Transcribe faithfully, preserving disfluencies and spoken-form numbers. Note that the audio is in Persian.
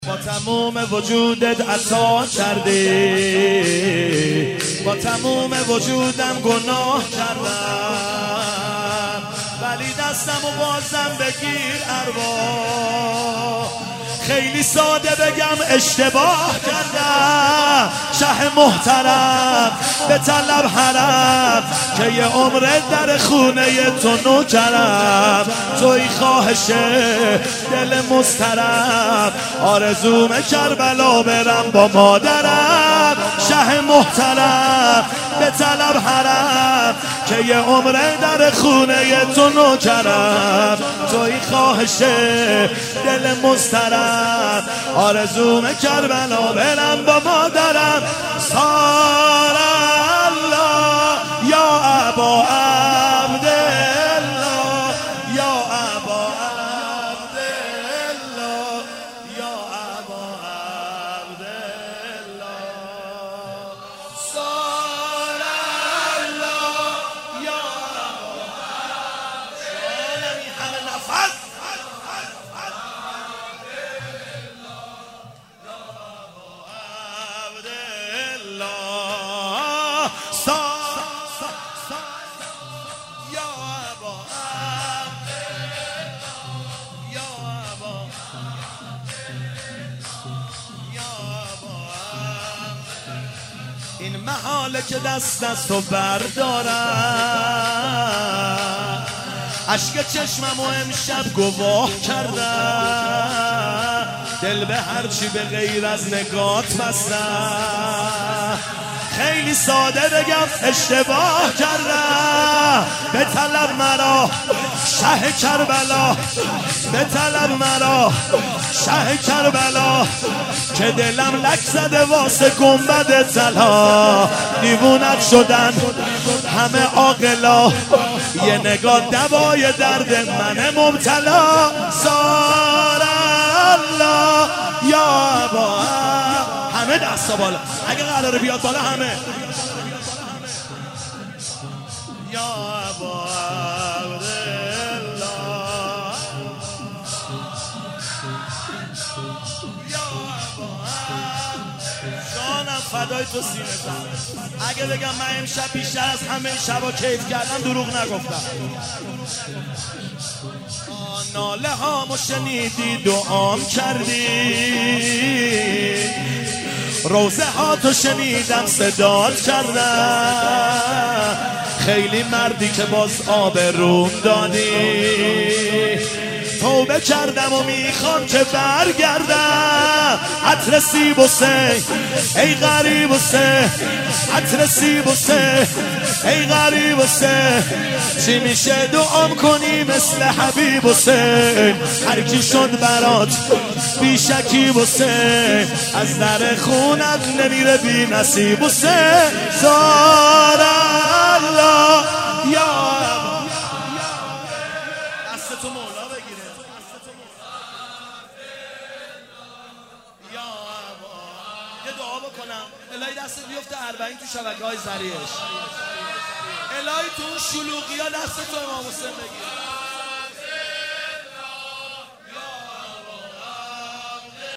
با تموم وجودت عطا کردی، با تموم وجودم گناه کردم، ولی دستم و بازم بگیر ارواح. خیلی ساده بگم اشتباه کردم، شه محترم به طلب حرم که یه عمر در خونه تو نوکرم. توی خواهش دل مضطرب، آرزوم کربلا برم با مادرم. شه محترم به طلب حرم که یه عمر در خونه تو نوکرم. توی خواهش دل مضطرب، آرزوم کربلا برم با مادرم. سار الله یا ابا عبدالله، یا ابا عبدالله، یا ابا عبدالله. سار الله یا ابا عبدالله. این همه نفس این محاله که دست از تو بردارم، اشک چشمم و امشب گواه کردم. دل به هرچی به غیر از نگات بستم. خیلی ساده بگم اشتباه کردم، به طلب مرا شه کربلا، به طلب مرا شه کربلا که دلم لک زده واسه گنبد طلا. دیوونت شدن همه عاقلا، یه نگاه دوای درد من مبتلا. سار الله یا ابا، همه دستا بالا اگه قراره بیاد بالا، همه یا ابا عبدالله، یا ابا جانم فدای تو سینه زن. اگه بگم من امشب بیشتر از همه شبا کیف کردم دروغ نگفتم. ناله هامو شنیدی دعام کردی، روزه ها تو شنیدم صدات کردم. خیلی مردی که باز آب روم دادی، توبه کردم و میخوام که برگردم. عطر سیب و سه ای غریب و سه، عطر سیب و سه ای غریب و سه. چی میشه دعام کنی مثل حبیب و سه، هر کی شد برات بیشکی و سه، از در خونت نمیره بی نصیب و سه. سار الله یا دست تو مولا بگیره، یا ابا. یه دعا بکنم الهی دست بیفته اربعین تو شبکه های ذریعش، الهی تو اون شلوغی ها دست تو امام حسین بگیر.